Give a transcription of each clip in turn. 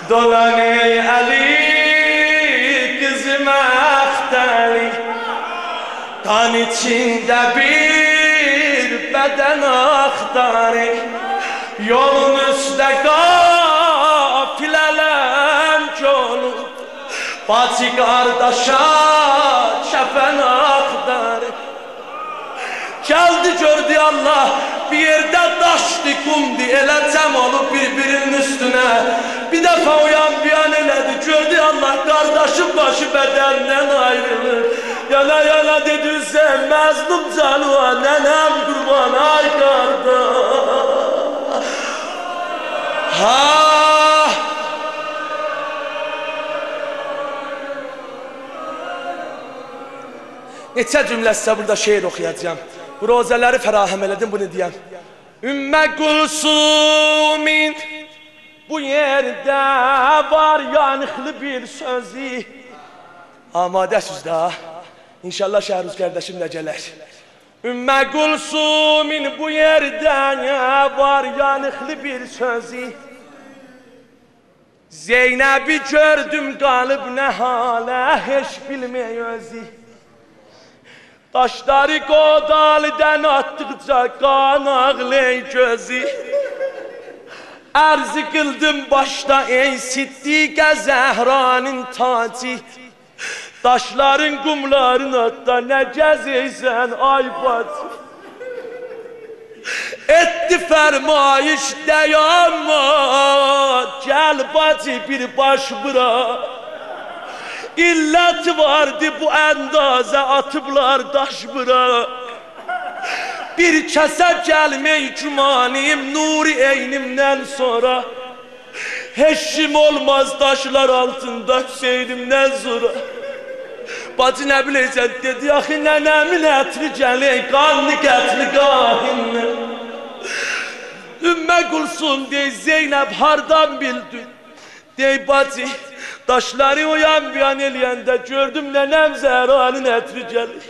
Dolan ey Ali kızım ahtali, kan içinde bir beden aktarı, yolun üstte kafileler çolu, bacı kardeşa çepen aktarı. Geldi gördü Allah bir yerde taşdı kumdu, elə cəm olup birbirinin üstüne. Bir defa uyan bir an elədi, gördü Allah kardeşin başı bedenden ayrılır. Yana yana dedi sen məzlum canıva, nenem kurban ay kardeş. Ha! Neçə cümlə sizə burada şeir oxuyacağım. Bu rozaları fərahəm elədim, bunu deyəm. Ümmə Gülsumin bu yerdə var yanıqlı bir sözü. Amadəsiz də. İnşallah Şəhruz qardaşım da gələr. Ümmə Gülsumin bu yerdə var yanıqlı bir sözü. Zeynəbi gördüm qalıb nə halə, heç bilmək özü. Taşları Kodali'den attıkça kan ağlay gözü. Arz kıldım başta ey Siddiqe Zehra'nın tacı. Taşların kumlarına da ne gezeysen ay bacı. Etti fermayış dayanma, gel bacı bir baş bırak. İllet vardı bu endaze atıblar daş bırak. Bir kese gelmeyi cumanim nuri eynimden sonra. Heşim olmaz taşlar altında Hüseyinimden sonra. Bacı ne bileysen dedi axı nenemin etri geley kanlı getli qahinle. Ümmə Gülsum dey Zeynep hardan bildin? Dey bacı taşları uyan bir an eləyəndə gördüm nenem Zehra'nın etri gelir.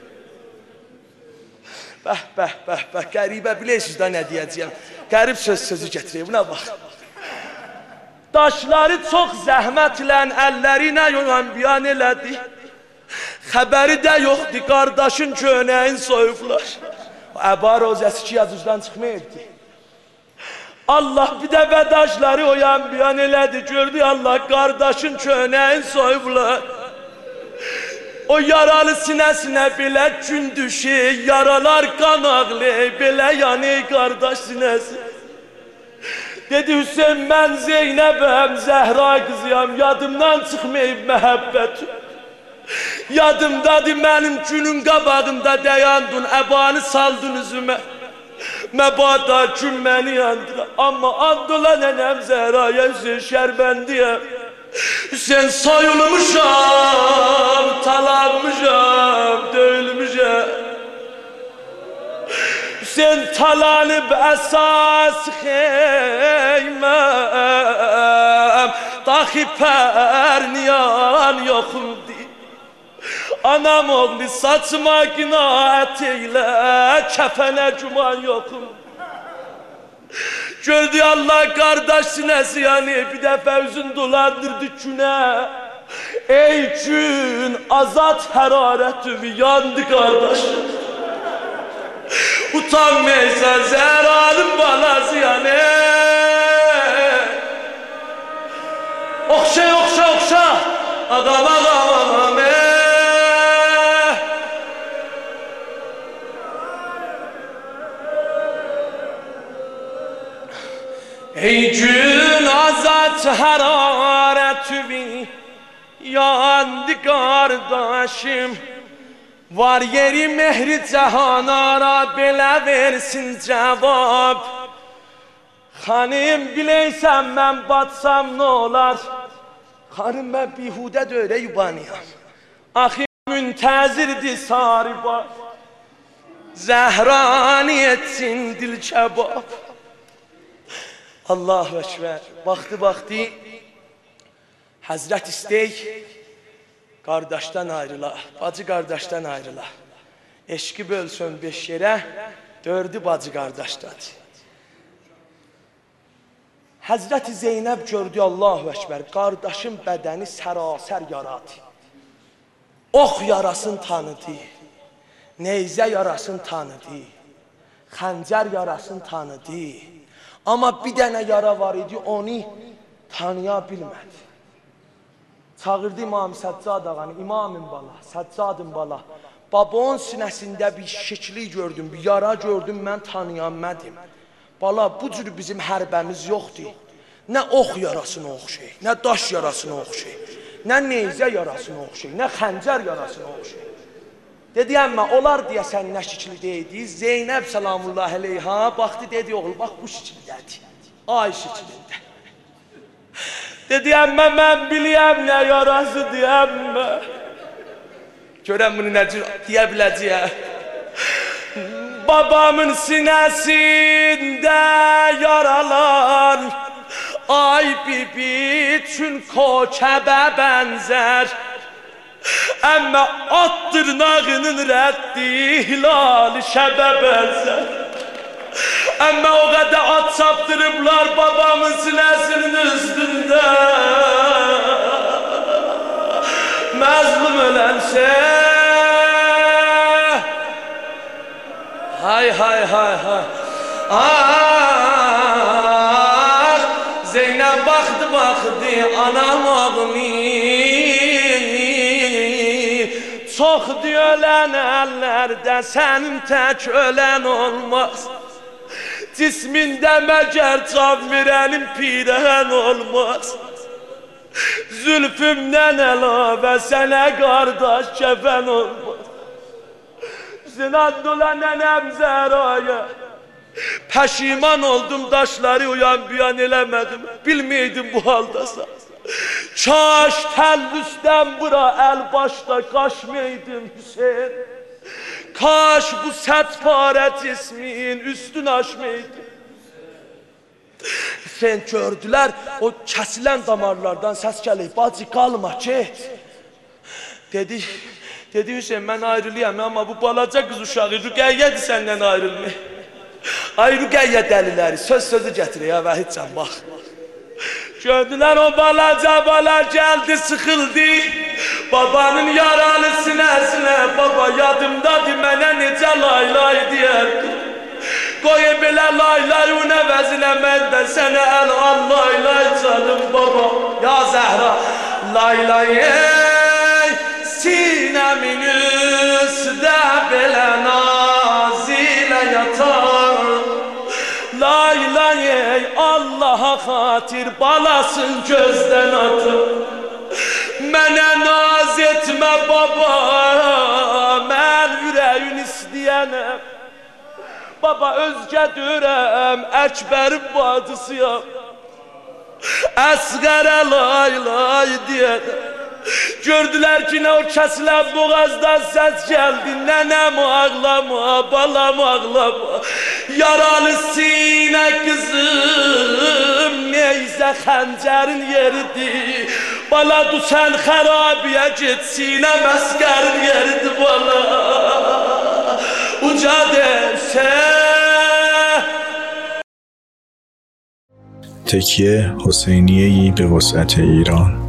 Bəh, bəh, bəh, bəh, qəribə bilirsiniz da nə deyəcəyəm. Qərib sözü gətirək, buna bax. Daşları çox zəhmətlə əlləri ilə yuyan bir an elədi. Xəbəri də yoxdur, qardaşın köynəyin soyublar. Əba rozəsi ki yazıcıdan çıxmayırdı. Allah bir dəfə daşları uyan bir an elədi, gördü Allah qardaşın köynəyin soyublar. O yaralı sinəsinə belə gün düşür, yaralar qan ağlayır, belə yanır qardaş sinəsi. Dedi Hüseyin mən Zeynəbəm, Zəhra qızıyam, yadımdan çıxmayıb məhəbbətim. Yadımdadır mənim günün qabağında dayandın, əbanı saldın üzümə. Məbada gün məni yandıra, amma andola nənəm Zəhraya Hüseyin şərbəndiyəm. Hüseyin soyulmuşam, talanmışam, döyülmüşəm. Hüseyin talanıb əsas xeyməm, daxi pərniyan yoxumdur. Anam oğlu saçma qinaət eylə, kəfənə güman yoxum. Gördü Allah qardaş sinəsi yani bir dəfə üzün dolandırdı günə. Ey gün azad hərarət üvi yandı qardaş. Utanmaysan Zehra'nın balası yani. Oxşa, oxşa, oxşa. Ağam, ağam, ağam. Ey gün azat hararet üvi yandı kardeşim. Var yeri mehri cahanara belə versin cevap. Hanım bileysen mən batsam ne olar? Hanım ben bihude de öyle yubanıyam. Axı müntəzirdi sariba, Zehrani etsin dil kebab. Allahu Ekber. Baktı Hazret istey kardeşten ayrıla, bacı kardeşten ayrıla. Eşki bölsün 5 yere, 4'ü bacı kardeşten. Həzrəti Zeynəb gördü, Allahu Əkbər, qardaşın bədəni sərasər yaradı. Ox yarasını tanıdı, neyzə yarasını tanıdı, xəncər yarasını tanıdı. Amma bir dənə yara var idi, onu tanıya bilmədi. Çağırdı İmam Səccad ağanı, İmamın bala, Səccadın bala. Baba onun sinəsində bir şəkli gördüm, bir yara gördüm, mən tanıyanmədim. Bala, bu cür bizim hərbəmiz yoxdur. Nə ox yarasına oxşay, nə daş yarasına oxşay, nə neyzə yarasına oxşay, nə xəncər yarasına oxşay. Dedi, əmmə, onlar deyəsən nə şəkli deydi? Zeynəb salamullahi aleyha baxdı, dedi, oğul, bax bu şəkildədir, ay şəkilində. Dedi, əmmə, mən biliyəm nə yarasıdır, əmmə. Görəm bunu necə deyə biləcəyəm. Babamın sinəsində yaralar, ay bibi çün koçəbə bənzər. Əmmə at dırnağının rəddi hilal-i şəbə bənzər. Əmmə o qədər at çapdırıblar babamın sinəsinin üstündə. Məzlum ölənsə, hay hay hay hay, ah, Zeynəb baxdı baxdı anam ağlayır. Çoxdur ölən əllərdə sənin tək ölən olmaz. Cismində məgər can verənin pirən olmaz. Zülfümdən əlavə sənə qardaş kəfən olmaz. Zinaddola nənəm Zəraya, pəşiman oldum daşları uyan biyan eləmədim, bilməydim bu haldasan. Kaş təllüsdən bura əl başda qaşmaydım Hüseyin. Kaş bu sət parə cismin üstün aşmaydım. Sen gördülər, o kəsilən damarlardan səs gəlir, bacı qalma, get. Dedi Hüseyin, mən ayrılıyam, amma bu balaca qız uşağı Rüqəyyədir səndən ayrılmıyor. Ay Rüqəyyə dəliləri, sözü gətirir ya Vəhidcan, bax. Gördülər o balaca bala gəldi, sıxıldı. Babanın yaralı sinəsinə, baba yadımdadır mənə necə lay lay deyərdi. Qoy belə lay lay un əvəzinə mən də sənə əl al lay lay canım baba. Ya Zəhra, lay lay ey sinəmin üstə belə nazilə yatar. Lay lay ey Allaha xatir balasın gözdən atır. Mənə naz etmə baba, mən ürəyin istəyənəm. Baba özgə dörəm, Əkbərin bacısıyam. Əsqərə lay lay deyərəm. Gördülər ki, nə o kəsilən boğazdan səs gəldi. Nənəm ağlama, balam ağlama. Yaralı sinə qızım, neyzə xəncərin yeridir. Bala du sən xərabiyə get, sinə məskərin yeridir bala. Uca derse تکیه حسینیه‌ای به وسعت ایران.